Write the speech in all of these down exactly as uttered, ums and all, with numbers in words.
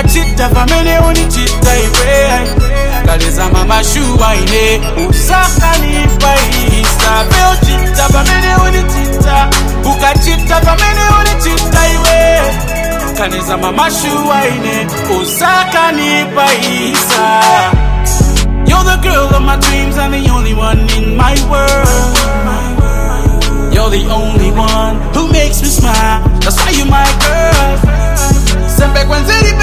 ukachita pamene unichita iwe kaleza mama shuwa ine usakanipa isa uchita pamene unichita ukachita pamene unichita iwe kaleza mama shuwa ine usakanipa isa. You're the girl of my dreams and the only one in my world. You're the only one who makes me smile. That's why you're my girl. Sembe kwanzeri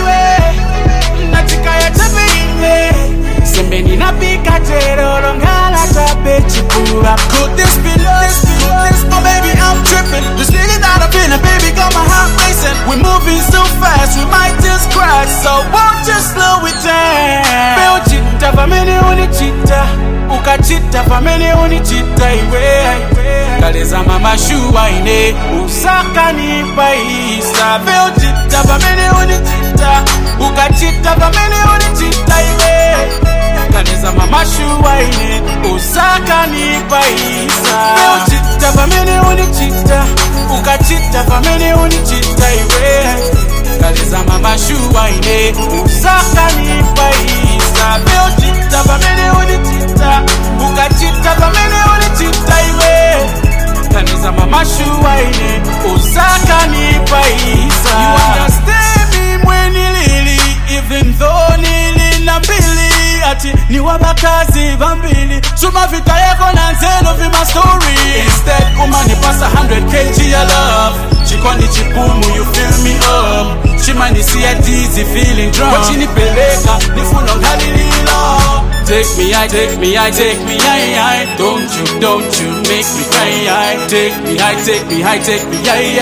baby, nachikaya cha baby. Sembe ninapika tero longala tape chipura. Could this be love? Could this? Oh baby, I'm tripping. This feeling that I'm feeling, baby, got my heart racing. We're moving so fast, we might just crash. So won't you slow it down? Uchita pamene unichita, ukachita pamene unichita iwe kaleza mama shuwa ine usakanipa isa. Uchita pamene unichita, ukachita pamene unichita iwe kaleza mama shuwa ine usakanipa isa. Uchita pamene unichita, ukachita pamene unichita iwe kaleza mama shuwa ine usakanipa isa. Uchita pamene unichita, ukachita pamene unichita iwe kaleza mama shuwa ine usakanipa isa. You understand me mweni lili, even though nili na mbili ati ni wabakazi vambili chuma vita yako na nzelo vima story. Instead umani pasa one hundred kilograms ya love chikoni chipumu you fill me up. Shimani siya dizzy feeling drunk wachini peleka nifuno ngalililo. Take me high, take me high, take me high, high. Don't you, don't you make me cry, high. Take me high, take me high, take me high,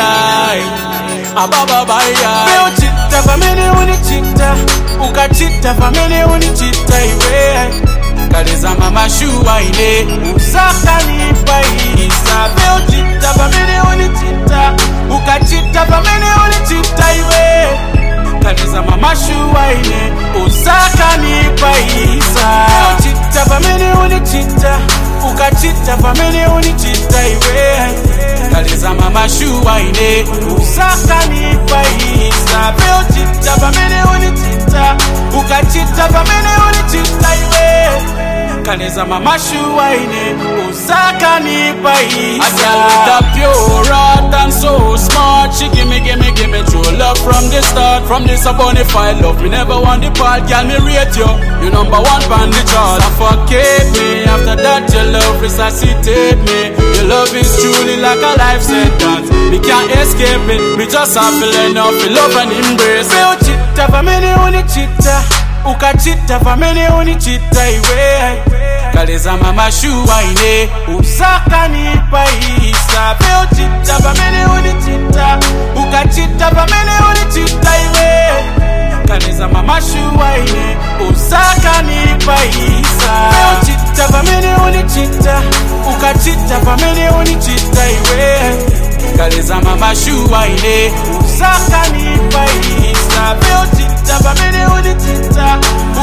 high. Ababa baya. Uchita pamene unichita, ukachita pamene unichita iwe kaleza mama shuwa ine usakanipa isa. Uchita pamene unichita, ukachita pamene unichita iwe kaleza mama shuwa ine usakanipa isa. Uchita pamene unichita, ukachita pamene unichita iwe kaleza mama shuwa ine usakanipa isa. Uchita pamene unichita, ukachita pamene unichita iwe kaleza mama shuwa ine usakanipa isa. A girl with a pure heart and so smart, she gimme, gimme, gimme true love from the start. From this a bonafide love, me never want the part. Girl, me rate you, you number one pan the chart. Suffocate me, after that your love resuscitate me. Your love is truly like a life sentence, me can't escape it. Me just have to learn how to love and embrace. Uchita pamene unichita, ukachita pamene unichita iwe kaleza mama shuwa ine usakanipa isa. Uchita pamene unichita, ukachita pamene unichita iwe kaleza mama shuwa ine usakanipa isa. Uchita pamene unichita, ukachita pamene unichita iwe kaleza mama shuwa ine usakanipa isa. Uchita pamene unichita,